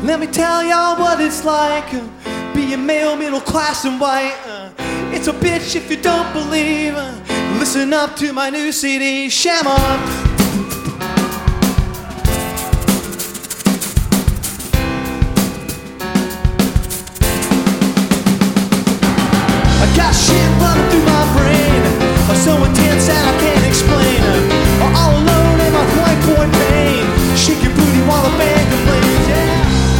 Let me tell y'all what it's like, being male, middle class and white. It's a bitch if you don't believe. Listen up to my new CD, Sham On. I got shit running through my brain, so intense that I can't explain. All alone in my white point Maine, shake your booty while the band complains, yeah.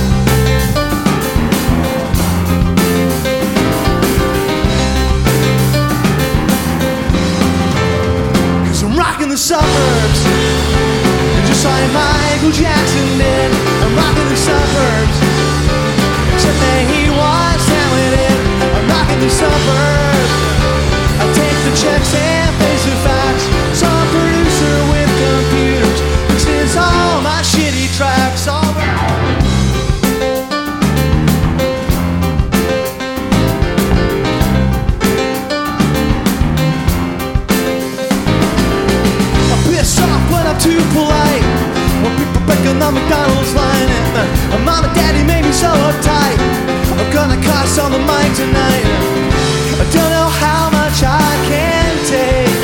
Rocking the suburbs, just like Michael Jackson did. I'm rocking the suburbs, except that he was talented. I'm rocking the suburbs. I take the checks and face the facts. Some producer with computers mixes all my shitty tracks. All right. Too polite when people breaking the McDonald's line. And mom and daddy made me so uptight. I'm gonna cuss on the mic tonight. I don't know how much I can take.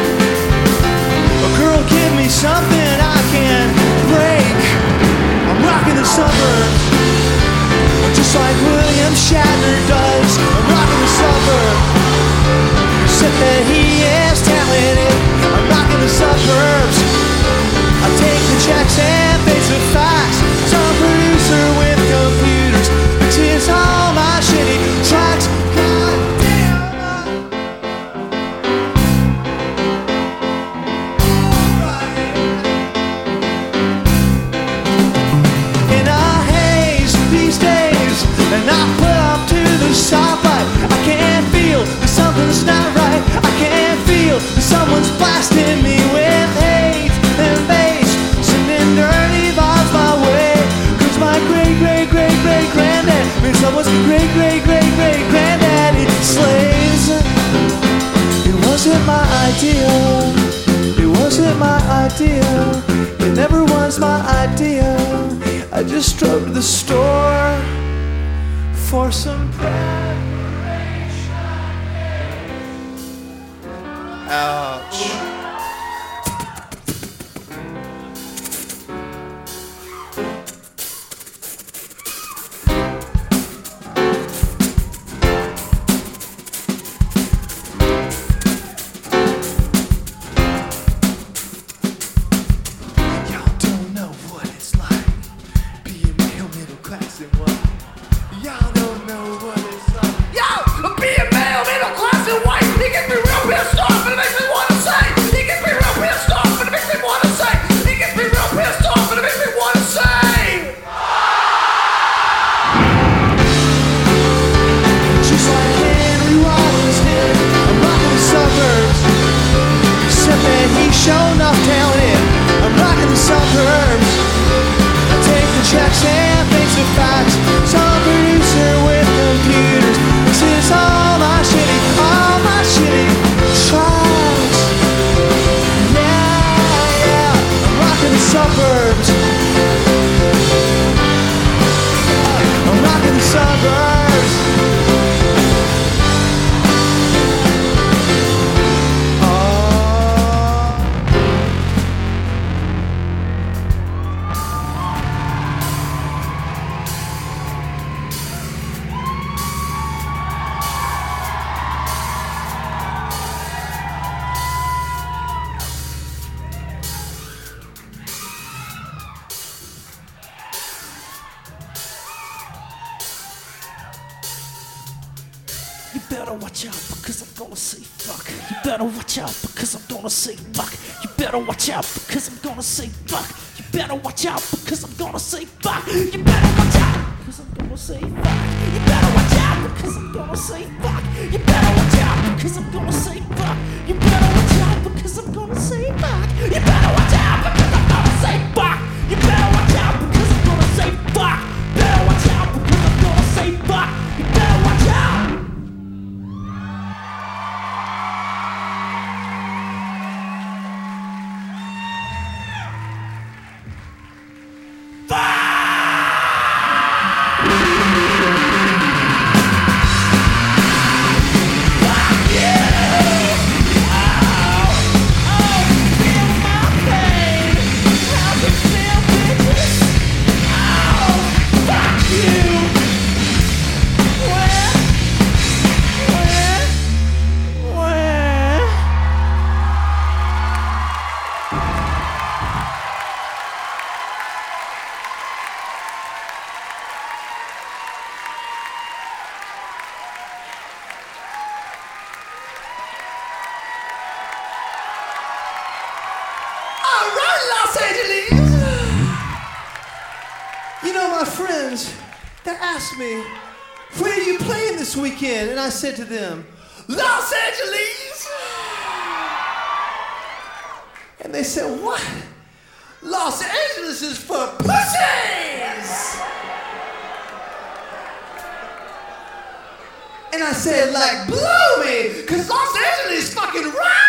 A girl, give me something I can break. I'm rocking the suburbs, just like William Shatner does. I'm rocking the suburbs, except that he is talented. I'm rocking the suburbs. I take the checks and face the facts. Some producer with computers mixes all my shitty tracks. God damn. In a haze these days, and I put up to the stoplight. I can't feel that something's not right. I can't feel that someone's blasting me with hate and bass, sending dirty vibes my way. Cause my great-great-great-great-granddad means someone's great-great-great-great-granddaddy slaves. It wasn't my idea. It wasn't my idea. It never was my idea. I just drove to the store for some preparation. Ouch. better watch out because I'm gonna say fuck. You better watch out because I'm gonna say fuck. You better watch out because I'm gonna say fuck. You better watch out because I'm gonna say fuck. You better watch out because I'm gonna say fuck. You better watch out because I'm gonna say fuck. You better watch out because I'm gonna say fuck. You better watch out because I'm gonna say fuck. You better watch out because I'm gonna say fuck. You better watch out because I'm gonna say fuck. Better watch out because I'm gonna say fuck. You better watch out. Fuck! You know, my friends, they asked me, where are you playing this weekend? And I said to them, Los Angeles! And they said, what? Los Angeles is for pussies! And I said, like, blow me, because Los Angeles fucking rocks!